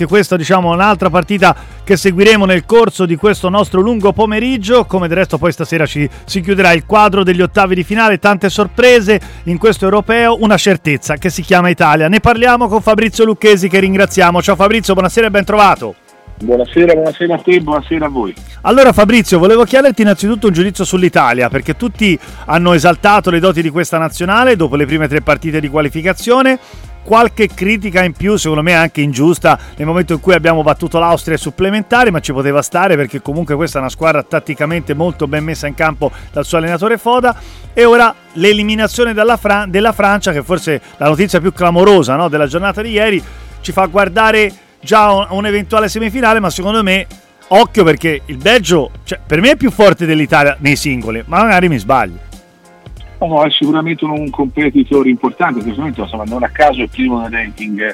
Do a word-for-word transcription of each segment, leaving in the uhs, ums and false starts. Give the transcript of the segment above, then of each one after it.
anche questa, diciamo, un'altra partita che seguiremo nel corso di questo nostro lungo pomeriggio. Come del resto poi stasera ci, si chiuderà il quadro degli ottavi di finale, tante sorprese in questo europeo, una certezza che si chiama Italia. Ne parliamo con Fabrizio Lucchesi, che ringraziamo. Ciao Fabrizio, buonasera e ben trovato. Buonasera, buonasera a te, buonasera a voi. Allora Fabrizio, volevo chiederti innanzitutto un giudizio sull'Italia, perché tutti hanno esaltato le doti di questa nazionale dopo le prime tre partite di qualificazione. Qualche critica in più, secondo me anche ingiusta, nel momento in cui abbiamo battuto l'Austria ai supplementari, ma ci poteva stare perché comunque questa è una squadra tatticamente molto ben messa in campo dal suo allenatore Foda. E ora l'eliminazione dalla Fran- della Francia, che forse è la notizia più clamorosa, no, della giornata di ieri, ci fa guardare già un, un eventuale semifinale, ma secondo me occhio, perché il Belgio, cioè, per me è più forte dell'Italia nei singoli, ma magari mi sbaglio. No, no, è sicuramente un, un competitor importante, sicuramente, insomma, non a caso è primo nel ranking,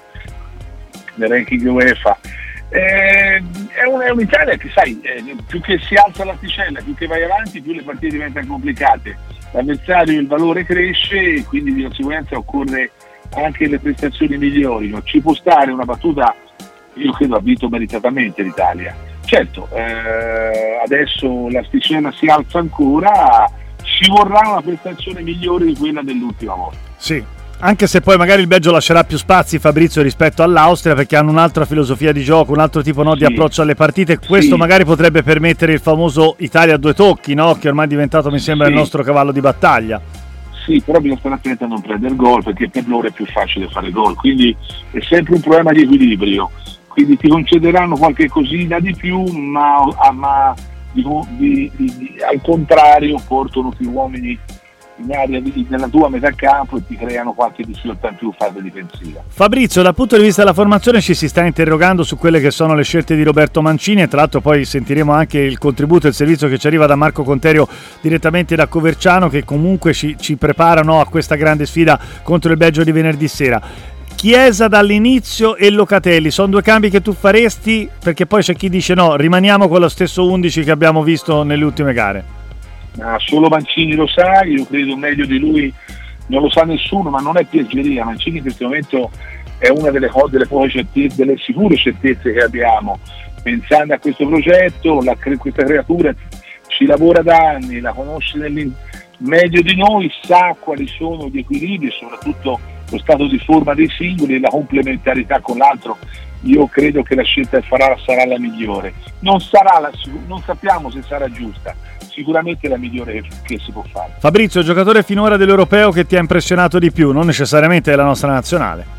nel ranking UEFA. Eh, è, un, è un'Italia che, sai, eh, più che si alza l'asticella, più che vai avanti, più le partite diventano complicate. L'avversario, il valore cresce e quindi di conseguenza occorre anche le prestazioni migliori. No? Ci può stare una battuta, io credo ha vinto meritatamente l'Italia. Certo, eh, adesso l'asticella si alza ancora, ci vorrà una prestazione migliore di quella dell'ultima volta. Sì, anche se poi magari il Belgio lascerà più spazi, Fabrizio, rispetto all'Austria, perché hanno un'altra filosofia di gioco, un altro tipo, no, sì. di approccio alle partite. Questo sì. magari potrebbe permettere il famoso Italia a due tocchi, no? Che ormai è diventato, mi sembra, sì. il nostro cavallo di battaglia. Sì, però bisogna stare attenti a non prendere gol, perché per loro è più facile fare gol, quindi è sempre un problema di equilibrio. Quindi ti concederanno qualche cosina di più, ma, ma di, di, di, di, al contrario portano più uomini in area di, nella tua metà campo e ti creano qualche difficoltà in più fase difensiva. Fabrizio, dal punto di vista della formazione ci si sta interrogando su quelle che sono le scelte di Roberto Mancini, e tra l'altro poi sentiremo anche il contributo e il servizio che ci arriva da Marco Conterio direttamente da Coverciano, che comunque ci, ci preparano a questa grande sfida contro il Belgio di venerdì sera. Chiesa dall'inizio e Locatelli, sono due cambi che tu faresti? Perché poi c'è chi dice no, rimaniamo con lo stesso undici che abbiamo visto nelle ultime gare. Ah, solo Mancini lo sa, io credo meglio di lui non lo sa nessuno, ma non è piaggeria. Mancini in questo momento è una delle, delle poche certezze, delle sicure certezze che abbiamo. Pensando a questo progetto, la, questa creatura ci lavora da anni, la conosce meglio di noi, sa quali sono gli equilibri e soprattutto lo stato di forma dei singoli e la complementarità con l'altro. Io credo che la scelta che farà sarà la migliore. Non sarà la, non sappiamo se sarà giusta, sicuramente la migliore che, che si può fare. Fabrizio, giocatore finora dell'Europeo che ti ha impressionato di più, non necessariamente della nostra nazionale?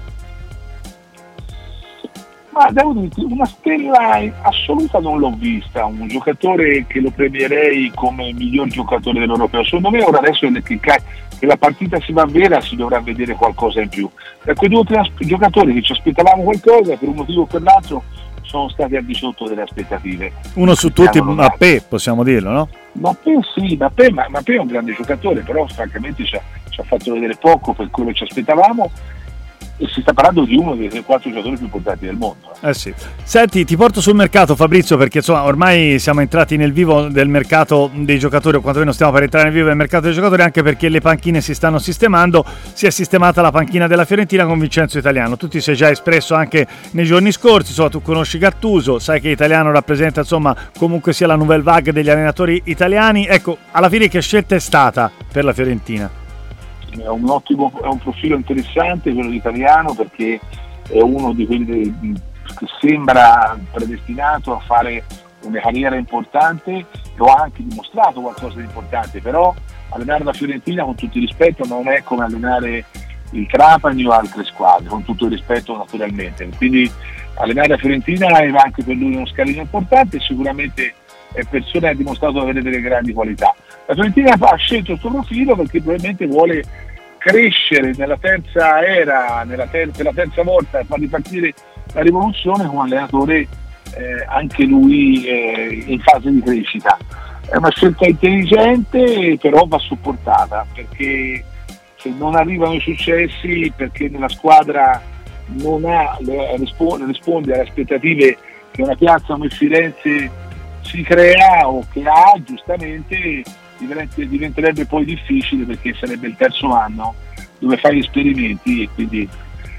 Ma devo dirti, una stella assoluta non l'ho vista, un giocatore che lo premierei come miglior giocatore dell'Europeo. Secondo me ora adesso che, che la partita si va vera si dovrà vedere qualcosa in più. Da quei due o tre giocatori che ci aspettavamo qualcosa, per un motivo o per l'altro sono stati al di sotto delle aspettative. Uno su tutti, Mbappé, possiamo dirlo, no? Mbappé sì, Mbappé, ma Mbappé è un grande giocatore, però francamente ci ha, ci ha fatto vedere poco per quello che ci aspettavamo. E si sta parlando di uno dei quattro giocatori più importanti del mondo. Eh sì. Senti, ti porto sul mercato, Fabrizio, perché insomma ormai siamo entrati nel vivo del mercato dei giocatori, o quantomeno stiamo per entrare nel vivo del mercato dei giocatori, anche perché le panchine si stanno sistemando. Si è sistemata la panchina della Fiorentina con Vincenzo Italiano. Tu ti sei già espresso anche nei giorni scorsi, insomma, tu conosci Gattuso, sai che Italiano rappresenta, insomma, comunque sia la nouvelle vague degli allenatori italiani. Ecco, alla fine che scelta è stata per la Fiorentina? È un ottimo, è un profilo interessante quello di Italiano, perché è uno di quelli che sembra predestinato a fare una carriera importante, lo ha anche dimostrato qualcosa di importante, però allenare la Fiorentina, con tutto il rispetto, non è come allenare il Trapani o altre squadre, con tutto il rispetto naturalmente. Quindi allenare la Fiorentina è anche per lui uno scalino importante e sicuramente è persona che ha dimostrato di avere delle grandi qualità. La Fiorentina ha scelto questo profilo perché probabilmente vuole crescere nella terza era, nella terza, la terza volta, e far ripartire la rivoluzione con un allenatore eh, anche lui eh, in fase di crescita. È una scelta intelligente, però va supportata, perché se non arrivano i successi, perché nella squadra non ha, risponde, risponde alle aspettative che una piazza come Firenze si crea o che ha, giustamente diventerebbe poi difficile, perché sarebbe il terzo anno dove fai esperimenti e quindi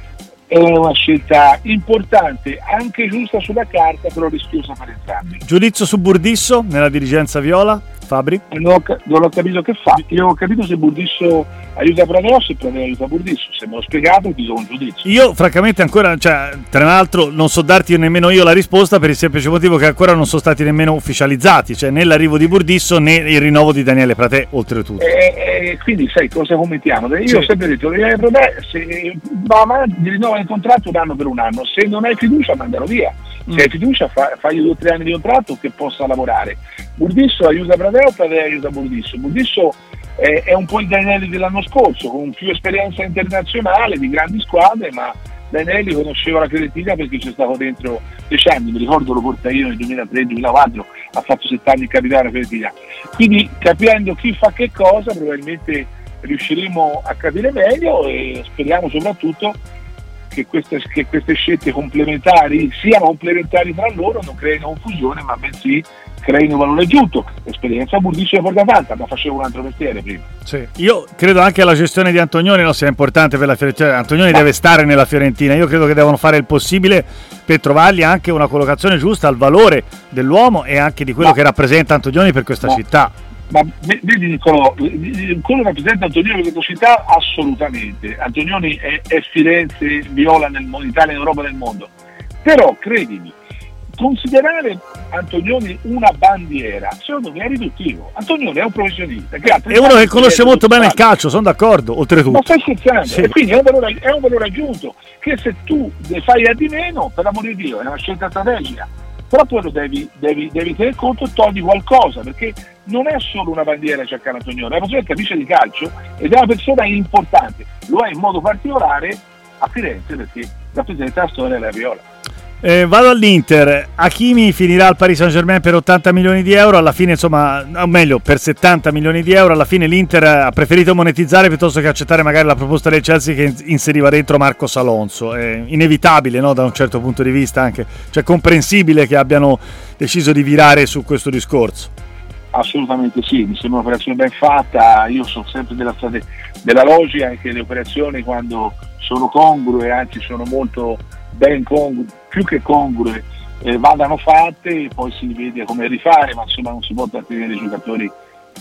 è una scelta importante, anche giusta sulla carta, però rischiosa per entrambi. Giudizio su Burdisso nella dirigenza viola, Fabri? Non ho, non ho capito che fa. Io ho capito se Burdisso aiuta Pradeo, se Pradeo aiuta Burdisso. Se me l'ho spiegato ti do un giudizio. Io francamente ancora, cioè, tra l'altro non so darti nemmeno io la risposta, per il semplice motivo che ancora non sono stati nemmeno ufficializzati, cioè né l'arrivo di Burdisso né il rinnovo di Daniele Pratè, oltretutto. E, e quindi sai cosa commentiamo? Io sì. ho sempre detto Daniele Pratè, se va avanti, gli rinnova il contratto un anno per un anno, se non hai fiducia mandalo via. Se mm. hai fiducia fa, fagli due o tre anni di contratto che possa lavorare. Burdisso aiuta Pradeo, Pradeo aiuta Burdisso. Burdisso è, è un po' il Daniele dell'anno scorso, con più esperienza internazionale, di grandi squadre, ma Daniele conosceva la Fiorentina perché c'è stato dentro dieci anni, mi ricordo lo porta io nel duemilatré duemilaquattro, ha fatto sette anni il capitano della Fiorentina. Quindi capendo chi fa che cosa probabilmente riusciremo a capire meglio e speriamo soprattutto che queste, che queste scelte complementari siano complementari tra loro, non creino confusione, ma bensì creino valore aggiunto. L'esperienza Burdisso è porta tanta, ma facevo un altro mestiere prima. Sì. Io credo anche la gestione di Antonioni no, sia importante per la Fiorentina. Antonioni ma... deve stare nella Fiorentina. Io credo che devono fare il possibile per trovargli anche una collocazione giusta al valore dell'uomo e anche di quello ma... che rappresenta Antonioni per questa ma... città. Ma vedi Nicolò, quello rappresenta Antonioni per questa città assolutamente. Antonioni è, è Firenze, Viola nel mondo, Italia, in Europa, nel mondo. Però credimi, considerare Antonioni una bandiera secondo me è riduttivo. Antonioni è un professionista che ha è uno che conosce molto bene il calcio, sono d'accordo, oltretutto. Ma stai scherzando? Sì. E quindi è un, valore, è un valore aggiunto che se tu ne fai a di meno, per l'amor di Dio, è una scelta strategica. Però poi lo devi, devi, devi tenere conto e togli qualcosa, perché non è solo una bandiera Giancarlo Antonioni, è una persona che capisce di calcio ed è una persona importante, lo è in modo particolare a Firenze perché rappresenta la storia della Viola. Eh, vado all'Inter, Hakimi finirà al Paris Saint-Germain per ottanta milioni di euro, alla fine insomma, o meglio per settanta milioni di euro, alla fine l'Inter ha preferito monetizzare piuttosto che accettare magari la proposta del Chelsea che inseriva dentro Marcos Alonso. È inevitabile, no, da un certo punto di vista anche, cioè comprensibile che abbiano deciso di virare su questo discorso. Assolutamente sì, mi sembra un'operazione ben fatta, io sono sempre della, della logica che le operazioni quando sono congrue, anzi sono molto ben congrue, più che congrue, eh, vadano fatte e poi si vede come rifare, ma insomma non si può trattenere i giocatori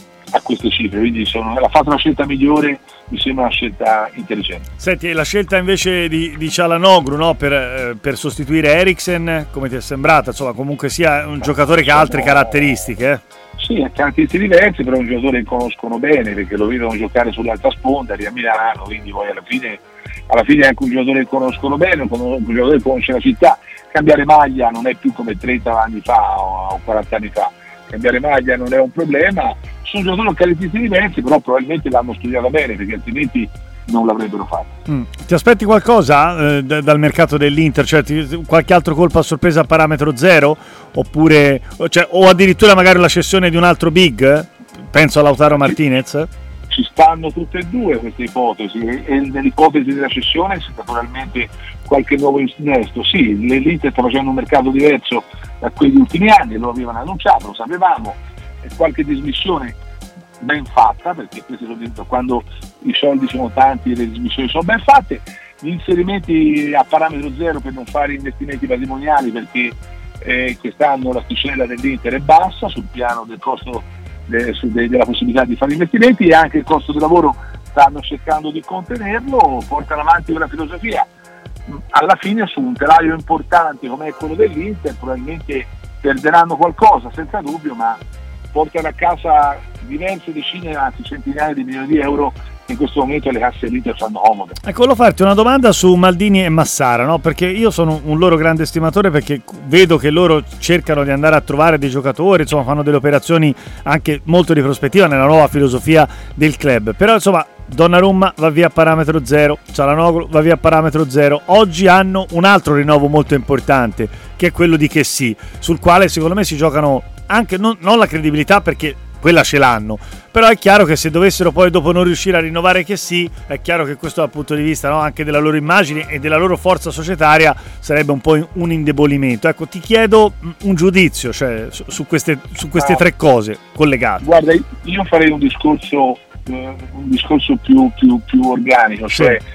a queste cifre, quindi sono, ha fatto una scelta migliore, mi sembra una scelta intelligente. Senti, la scelta invece di, di Çalhanoğlu, no, per, eh, per sostituire Eriksen, come ti è sembrata? Insomma, comunque sia un giocatore che ha altre caratteristiche, eh? Sì, ha caratteristiche diverse, però è un giocatore che conoscono bene perché lo vedono giocare sull'altra sponda lì a Milano, quindi poi alla fine, alla fine è anche un giocatore che conoscono bene, un giocatore che conosce la città. Cambiare maglia non è più come trenta anni fa o quaranta anni fa, cambiare maglia non è un problema, sono giocatori con caratteristiche diverse, però probabilmente l'hanno studiata bene perché altrimenti non l'avrebbero fatto. Mm. Ti aspetti qualcosa eh, d- dal mercato dell'Inter? Cioè, ti, qualche altro colpo a sorpresa a parametro zero? Oppure, cioè, o addirittura magari la cessione di un altro big? Penso a Lautaro Martinez? Ci stanno tutte e due queste ipotesi e nell'ipotesi della cessione c'è naturalmente qualche nuovo innesto. Sì, l'Inter sta facendo un mercato diverso da quegli ultimi anni, lo avevano annunciato, lo sapevamo, e qualche dismissione ben fatta, perché questi sono detto, quando i soldi sono tanti e le dismissioni sono ben fatte, gli inserimenti a parametro zero per non fare investimenti patrimoniali perché eh, quest'anno la sticella dell'Inter è bassa sul piano del costo de, su, de, della possibilità di fare investimenti e anche il costo del lavoro stanno cercando di contenerlo, portano avanti quella filosofia. Alla fine su un telaio importante come è quello dell'Inter probabilmente perderanno qualcosa senza dubbio, ma portano a casa diverse decine, anzi centinaia di milioni di euro che in questo momento le casse dell'Inter fanno comodo. Ecco, volevo farti una domanda su Maldini e Massara, no? Perché io sono un loro grande stimatore, perché vedo che loro cercano di andare a trovare dei giocatori, insomma fanno delle operazioni anche molto di prospettiva nella nuova filosofia del club, però insomma Donnarumma va via a parametro zero, Çalhanoğlu va via a parametro zero. Oggi hanno un altro rinnovo molto importante che è quello di Kessie, sul quale secondo me si giocano anche non, non la credibilità, perché quella ce l'hanno, però è chiaro che se dovessero poi dopo non riuscire a rinnovare Kessie, è chiaro che questo dal punto di vista, no, anche della loro immagine e della loro forza societaria sarebbe un po' un indebolimento. Ecco, ti chiedo un giudizio, cioè, su, su queste, su queste ah, tre cose collegate. Guarda, io farei un discorso un discorso più, più, più organico, cioè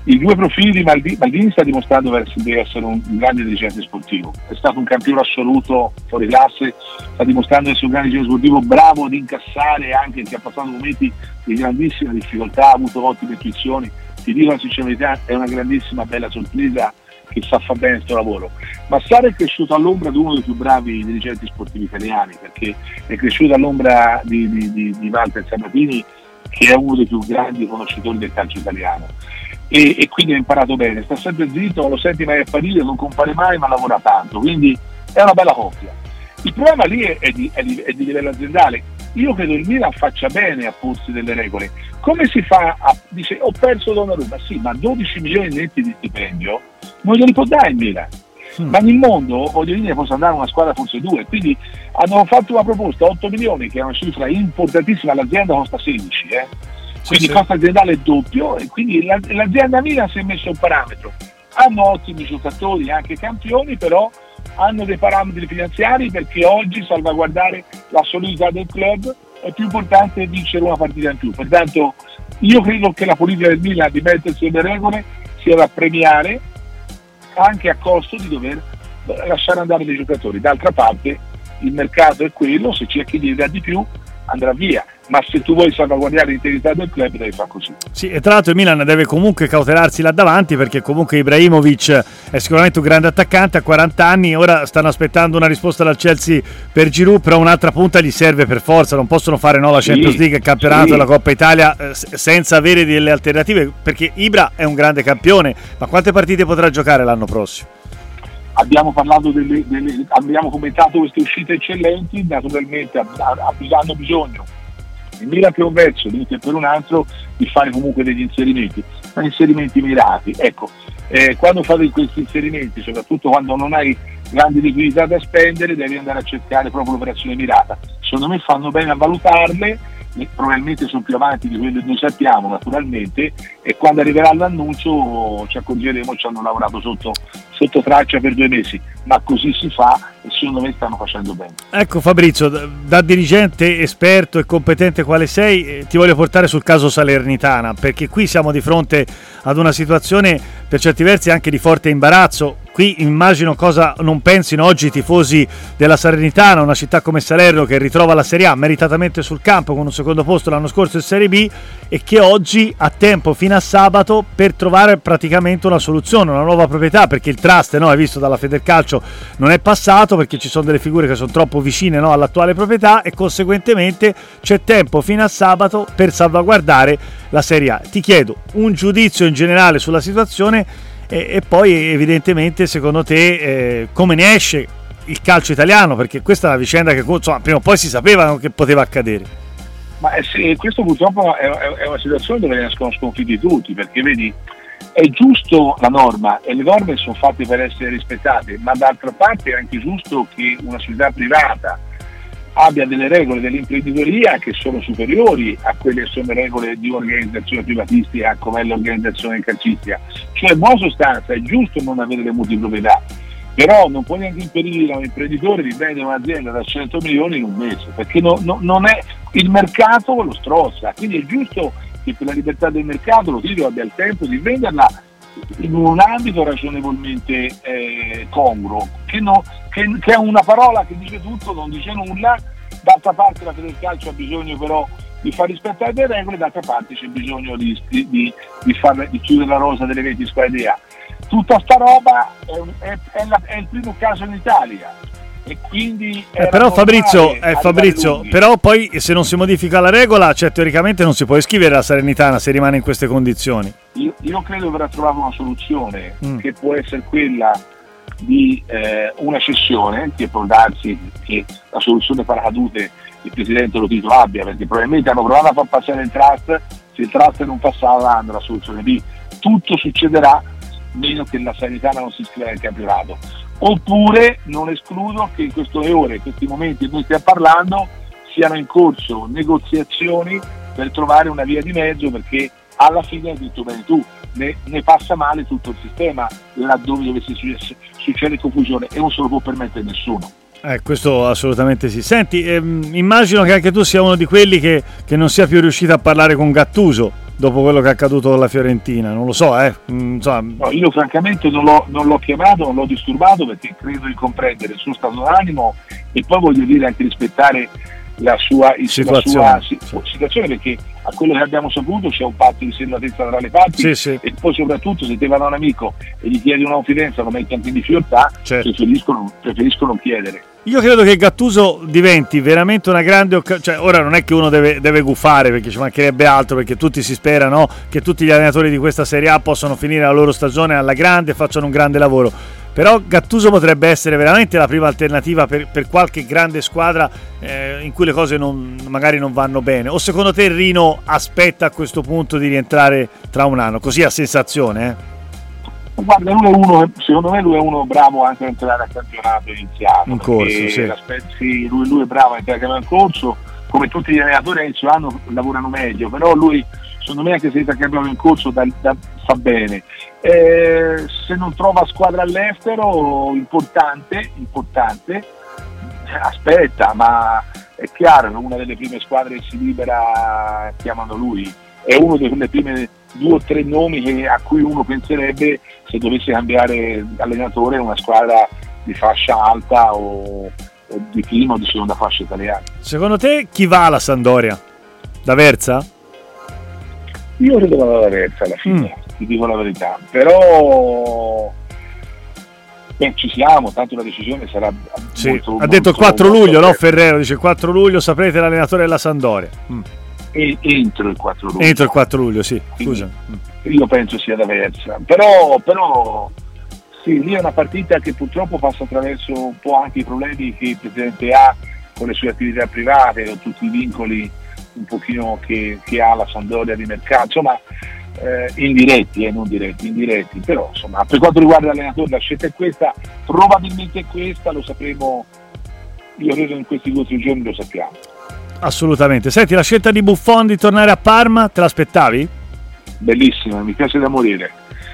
I due profili di Maldini, Maldini sta dimostrando di essere un grande dirigente sportivo, è stato un campione assoluto fuori classe, sta dimostrando di essere un grande dirigente sportivo, bravo ad incassare anche che ha passato momenti di grandissima difficoltà, ha avuto ottime intuizioni, ti dico la sincerità, è una grandissima bella sorpresa che sa fare bene questo lavoro. Massaro è cresciuto all'ombra di uno dei più bravi dirigenti sportivi italiani, perché è cresciuto all'ombra di, di, di, di Walter Sabatini, che è uno dei più grandi conoscitori del calcio italiano, e, e quindi ha imparato bene, sta sempre zitto, lo senti mai a parire, non compare mai ma lavora tanto, quindi è una bella coppia. Il problema lì è, è, di, è, di, è di livello aziendale. Io credo il Milan faccia bene a porsi delle regole. Come si fa a, dice ho perso Donnarumma, sì, ma dodici milioni netti di stipendio non glieli può dare il Milan. Mm. Ma nel mondo voglio dire possa andare una squadra forse due, quindi hanno fatto una proposta otto milioni, che è una cifra importantissima, l'azienda costa sedici, eh? Quindi il costo aziendale è doppio, e quindi l'azienda Milan si è messo un parametro. Hanno ottimi giocatori, anche campioni, però hanno dei parametri finanziari, perché oggi salvaguardare la solidità del club è più importante vincere una partita in più. Pertanto io credo che la politica del Milan di mettersi nelle regole sia da premiare, anche a costo di dover lasciare andare dei giocatori. D'altra parte il mercato è quello, se c'è chi gli dà di più andrà via, ma se tu vuoi salvaguardare l'integrità del club devi fare così. Sì, e tra l'altro il Milan deve comunque cautelarsi là davanti, perché comunque Ibrahimovic è sicuramente un grande attaccante, ha quaranta anni, ora stanno aspettando una risposta dal Chelsea per Giroud, però un'altra punta gli serve per forza, non possono fare no la Champions League, il campionato, sì, la Coppa Italia eh, senza avere delle alternative, perché Ibra è un grande campione, ma quante partite potrà giocare l'anno prossimo? Abbiamo parlato delle, delle, abbiamo commentato queste uscite eccellenti, naturalmente hanno bisogno il Milan per un verso, l'Inter per un altro, di fare comunque degli inserimenti, ma inserimenti mirati. Ecco, eh, quando fate questi inserimenti, soprattutto quando non hai grandi liquidità da spendere, devi andare a cercare proprio l'operazione mirata. Secondo me fanno bene a valutarle, probabilmente sono più avanti di quello che noi sappiamo naturalmente, e quando arriverà l'annuncio ci accorgeremo, ci hanno lavorato sotto, sotto traccia per due mesi, ma così si fa e secondo me stanno facendo bene. Ecco Fabrizio, da, da dirigente esperto e competente quale sei, eh, ti voglio portare sul caso Salernitana, perché qui siamo di fronte ad una situazione per certi versi anche di forte imbarazzo. Qui immagino cosa non pensino oggi i tifosi della Salernitana, una città come Salerno che ritrova la Serie A meritatamente sul campo con un secondo posto l'anno scorso in Serie B, e che oggi ha tempo fino a sabato per trovare praticamente una soluzione, una nuova proprietà, perché il trust, no, hai visto dalla Federcalcio, non è passato perché ci sono delle figure che sono troppo vicine, no, all'attuale proprietà, e conseguentemente c'è tempo fino a sabato per salvaguardare la Serie A. Ti chiedo un giudizio in generale sulla situazione, e, e poi evidentemente secondo te eh, come ne esce il calcio italiano, perché questa è una vicenda che insomma, prima o poi si sapeva che poteva accadere. Ma eh, sì, questo purtroppo è, è una situazione dove ne escono sconfitti tutti, perché vedi, è giusto la norma e le norme sono fatte per essere rispettate, ma d'altra parte è anche giusto che una società privata abbia delle regole dell'imprenditoria che sono superiori a quelle che sono le regole di un'organizzazione privatistica come è l'organizzazione calcistica. Cioè, in buona sostanza, è giusto non avere le multiproprietà, però non puoi neanche impedire a un imprenditore di vendere un'azienda da cento milioni in un mese, perché no, no, non è il mercato lo strozza, quindi è giusto che per la libertà del mercato lo titolo abbia il tempo di venderla in un ambito ragionevolmente eh, congruo, che, no, che, che è una parola che dice tutto, non dice nulla. D'altra parte la Federcalcio ha bisogno però di far rispettare le regole, d'altra parte c'è bisogno di, di, di, far, di chiudere la rosa delle venti squadre di A. Tutta sta roba è, è, è, la, è il primo caso in Italia, e quindi eh, però Fabrizio, eh, Fabrizio però poi se non si modifica la regola, cioè teoricamente non si può iscrivere la Salernitana se rimane in queste condizioni. Io, io credo verrà trovata una soluzione mm. che può essere quella di eh, una cessione, che può darsi che la soluzione paracadute il presidente lo Tito abbia, perché probabilmente hanno provato a far passare il trust, se il trust non passava hanno la soluzione B. Tutto succederà meno che la Salernitana non si iscriva nel campionato. Oppure non escludo che in queste ore, in questi momenti che noi stiamo parlando, siano in corso negoziazioni per trovare una via di mezzo, perché alla fine hai detto bene tu, ne, ne passa male tutto il sistema laddove dovesse succedere confusione, e non se lo può permettere nessuno. Eh, questo assolutamente sì. Senti, ehm, immagino che anche tu sia uno di quelli che, che non sia più riuscito a parlare con Gattuso. dopo quello che è accaduto con la Fiorentina, non lo so, eh. Insomma. No, io francamente non l'ho, non l'ho chiamato, non l'ho disturbato, perché credo di comprendere il suo stato d'animo e poi voglio dire anche rispettare la sua situazione, la sua situazione, perché a quello che abbiamo saputo c'è un patto di servatezza tra le parti, sì, sì. E poi soprattutto se te va da un amico e gli chiedi una confidenza, lo metti anche in difficoltà, certo. preferiscono, preferiscono chiedere. Io credo che Gattuso diventi veramente una grande occasione, cioè ora non è che uno deve, deve gufare, perché ci mancherebbe altro, perché tutti si sperano che tutti gli allenatori di questa Serie A possano finire la loro stagione alla grande e facciano un grande lavoro, però Gattuso potrebbe essere veramente la prima alternativa per, per qualche grande squadra eh, in cui le cose non, magari non vanno bene. O secondo te Rino aspetta a questo punto di rientrare tra un anno, così a sensazione eh? Guarda, lui è uno, secondo me lui è uno bravo anche a entrare al campionato iniziato in corso, sì. sì, lui, lui è bravo a entrare al corso, come tutti gli allenatori a inizio anno lavorano meglio, però lui secondo me anche se entra al campionato in corso da, da, fa bene. Eh, se non trova squadra all'estero importante, importante aspetta, ma è chiaro che una delle prime squadre che si libera chiamano lui, è uno delle prime due o tre nomi che, a cui uno penserebbe se dovesse cambiare allenatore una squadra di fascia alta o, o di prima o di seconda fascia italiana. Secondo te chi va alla Sampdoria? D'Aversa? Io credo che vada D'Aversa alla fine, mm. ti dico la verità, però beh, ci siamo, tanto la decisione sarà sì. molto, ha molto, detto il quattro luglio, molto no? Ferrero dice il quattro luglio saprete l'allenatore della Sampdoria. Mm. E, entro il quattro luglio. Entro il quattro luglio, sì. Scusa. Io penso sia D'Aversa, però, però sì, lì è una partita che purtroppo passa attraverso un po' anche i problemi che il presidente ha con le sue attività private, con tutti i vincoli un pochino che, che ha la Sampdoria di mercato, insomma eh, indiretti e eh, non diretti, indiretti, però insomma per quanto riguarda l'allenatore la scelta è questa, probabilmente è questa, lo sapremo, io credo in questi due o tre giorni lo sappiamo. Assolutamente. Senti, la scelta di Buffon di tornare a Parma, te l'aspettavi? Bellissima, mi piace da morire.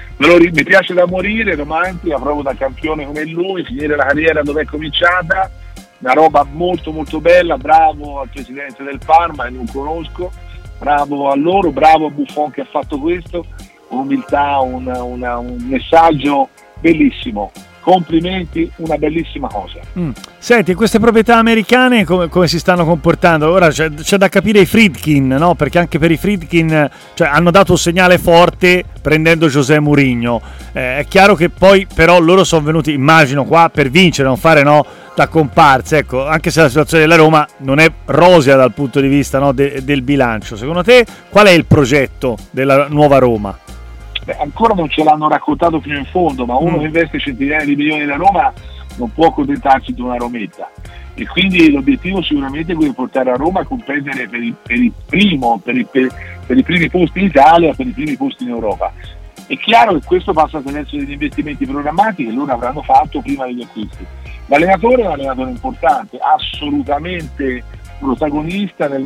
Mi piace da morire, romantica, proprio da campione come lui, finire la carriera dove è cominciata, una roba molto molto bella, bravo al presidente del Parma, che non conosco, bravo a loro, bravo a Buffon che ha fatto questo, umiltà, una, una, un messaggio bellissimo. Complimenti, una bellissima cosa. Mm. Senti, queste proprietà americane come, come si stanno comportando? Ora c'è, c'è da capire i Friedkin, no? Perché anche per i Friedkin cioè, hanno dato un segnale forte prendendo José Mourinho. Eh, è chiaro che poi però loro sono venuti, immagino, qua per vincere, non fare no da comparse. Ecco, anche se la situazione della Roma non è rosea dal punto di vista no, de, del bilancio. Secondo te qual è il progetto della nuova Roma? Beh, ancora non ce l'hanno raccontato fino in fondo, ma uno mm. che investe centinaia di milioni da Roma non può accontentarsi di una rometta, e quindi l'obiettivo sicuramente è quello di portare a Roma a competere per il, per il primo per, il, per, per i primi posti in Italia, per i primi posti in Europa. È chiaro che questo passa attraverso degli investimenti programmati che loro avranno fatto prima degli acquisti. L'allenatore è un allenatore importante, assolutamente protagonista nel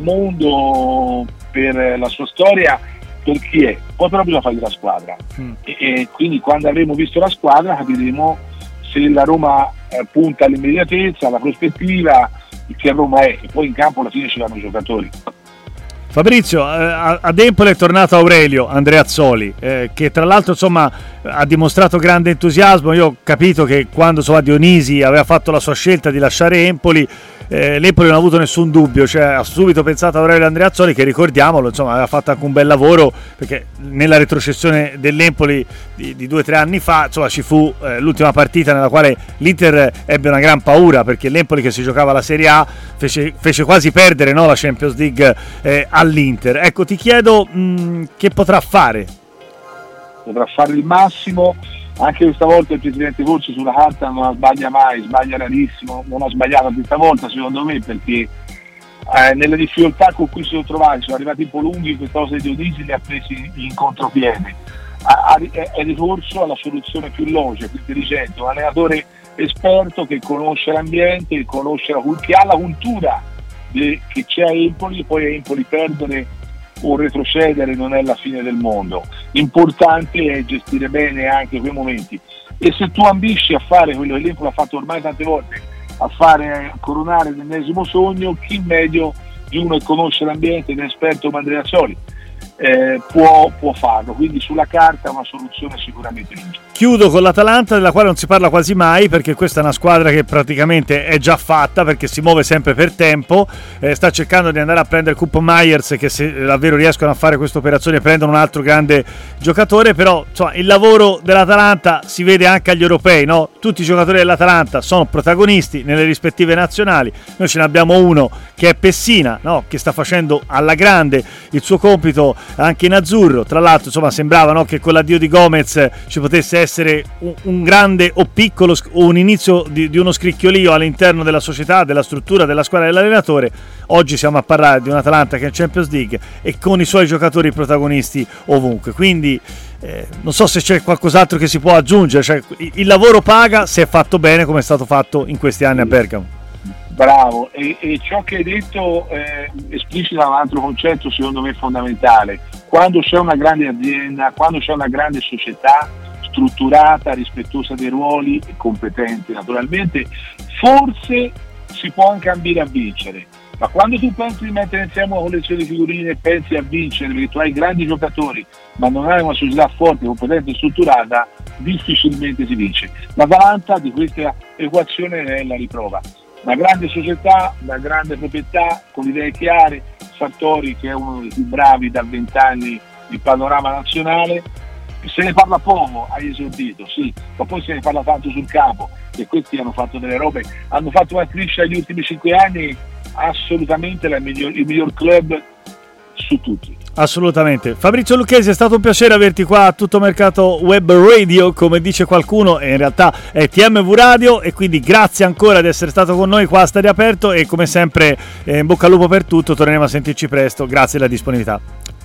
mondo per la sua storia, per chi è, poi però bisogna fare la squadra mm. e, e quindi quando avremo visto la squadra capiremo se la Roma eh, punta all'immediatezza, alla prospettiva, che Roma è, e poi in campo alla fine ci vanno i giocatori. Fabrizio, eh, ad Empoli è tornato Aurelio Andreazzoli, eh, che tra l'altro insomma ha dimostrato grande entusiasmo. Io ho capito che quando insomma, Dionisi aveva fatto la sua scelta di lasciare Empoli, eh, l'Empoli non ha avuto nessun dubbio, cioè ha subito pensato a Aurelio Andreazzoli, che ricordiamolo insomma aveva fatto anche un bel lavoro, perché nella retrocessione dell'Empoli di, di due o tre anni fa insomma ci fu eh, l'ultima partita nella quale l'Inter ebbe una gran paura, perché l'Empoli che si giocava la Serie A fece, fece quasi perdere no, la Champions League eh, all'Inter. Ecco, ti chiedo mh, che potrà fare? Potrà fare il massimo. Anche questa volta il presidente Corsi sulla carta non sbaglia mai, sbaglia rarissimo, non ha sbagliato questa volta secondo me, perché eh, nelle difficoltà con cui si sono trovati, sono arrivati un po' lunghi, questa cosa di Dionisi li ha presi in contropiede, ha, è, è ricorso alla soluzione più logica, più intelligente, un allenatore esperto che conosce l'ambiente, che conosce la, che ha la cultura de, che c'è a Empoli, e poi a Empoli perdere o retrocedere non è la fine del mondo. L'importante è gestire bene anche quei momenti, e se tu ambisci a fare quello che l'Empoli ha fatto ormai tante volte, a fare a coronare l'ennesimo sogno, chi meglio di uno che conosce l'ambiente ed è esperto come Andreazzoli. eh, può, può farlo, quindi sulla carta è una soluzione sicuramente giusta. Chiudo con l'Atalanta, della quale non si parla quasi mai, perché questa è una squadra che praticamente è già fatta, perché si muove sempre per tempo, eh, sta cercando di andare a prendere Koop Meiers, che se davvero riescono a fare questa operazione prendono un altro grande giocatore, però insomma, il lavoro dell'Atalanta si vede anche agli europei, no? Tutti i giocatori dell'Atalanta sono protagonisti nelle rispettive nazionali, noi ce ne abbiamo uno che è Pessina, no? Che sta facendo alla grande il suo compito anche in azzurro, tra l'altro insomma sembrava, no, che con l'addio di Gomez ci potesse essere un, un grande o piccolo o un inizio di, di uno scricchiolio all'interno della società, della struttura, della squadra dell'allenatore. Oggi siamo a parlare di un Atalanta che è in Champions League e con i suoi giocatori protagonisti ovunque, quindi eh, non so se c'è qualcos'altro che si può aggiungere, cioè, il lavoro paga se è fatto bene come è stato fatto in questi anni a Bergamo. Bravo, e, e ciò che hai detto eh, esplicita un altro concetto secondo me fondamentale: quando c'è una grande azienda, quando c'è una grande società strutturata, rispettosa dei ruoli e competente naturalmente, forse si può anche ambire a vincere, ma quando tu pensi di mettere insieme una collezione di figurine e pensi a vincere perché tu hai grandi giocatori ma non hai una società forte, competente e strutturata, difficilmente si vince. L'Atalanta di questa equazione è la riprova. Una grande società, una grande proprietà, con idee chiare, Sartori che è uno dei più bravi da vent'anni di panorama nazionale. Se ne parla poco, hai esordito, sì, ma poi se ne parla tanto sul campo, e questi hanno fatto delle robe, hanno fatto una striscia negli ultimi cinque anni, assolutamente la miglior, il miglior club su tutti. Assolutamente. Fabrizio Lucchesi, è stato un piacere averti qua a Tutto Mercato Web Radio, come dice qualcuno, e in realtà è T M V Radio, e quindi grazie ancora di essere stato con noi qua a Stadio Aperto, e come sempre eh, in bocca al lupo per tutto, torneremo a sentirci presto, grazie della disponibilità.